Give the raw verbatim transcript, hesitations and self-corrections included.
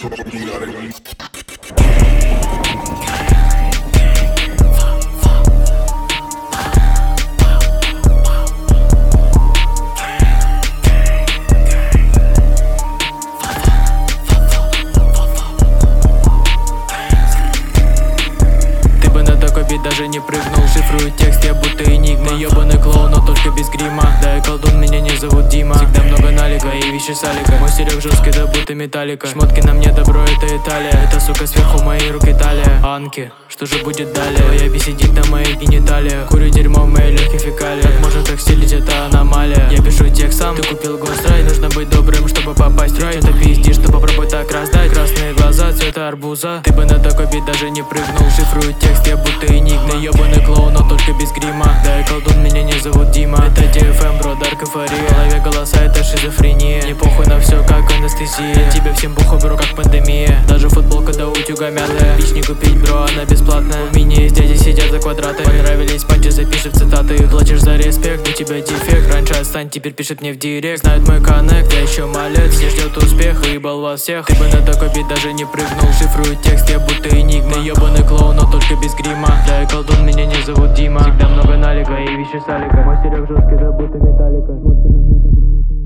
Даже не прыгнул, шифрую текст, я будто энигма. Ёбаный клоун, но только без грима. Да, я колдун, меня не зовут Дима. Всегда много налика и вещи салика. Мой стилек жесткий, да будто металлика. Шмотки на мне, добро, это Италия. Это, сука, сверху моей руки талия. Анки, что же будет далее? Твоя би сидит на моих гениталиях. Курю дерьмо в моей легких фекалиях. Как можно так стилить, это аномалия. Я пишу текст сам, ты купил гострай. Нужно быть добрым, чтобы попасть в рай. Что-то пиздишь, что попробуй так раздать. Красные глаза, цвета арбуза. Ты бы на такой бит даже не прыгнул. Шифрую текст, я будто энигма. Ёбаный клоун, но только без грима. Да, я колдун, меня не зовут Дима. Это ди эф эм, бро, дарк эйфория. В голове голоса, это шизофрения. Не похуй на все, как анестезия. Тебе всем похуй, бро, как пандемия. Даже футболка до утюга мятая. Бич не купить, бро, она бесплатная. В мини есть дяди, сидят за квадратами. Понравились панчи, запиши в цитаты. Плачешь за респект, у тебя дефект. Раньше отстань, теперь пишет мне в директ. Знает мой коннект, я еще малец. Не ждет успеха, ебал вас всех. Ты бы на такой бит даже не прыгнул. Шифрую текст, я будто энигма. Ёбаный клоун, но только без грима. Да, я колдун, меня не зовут Дима. Всегда много налика и вещи салика. Мой стилек жесткий, да будто металлика. Шмотки на мне, добро, это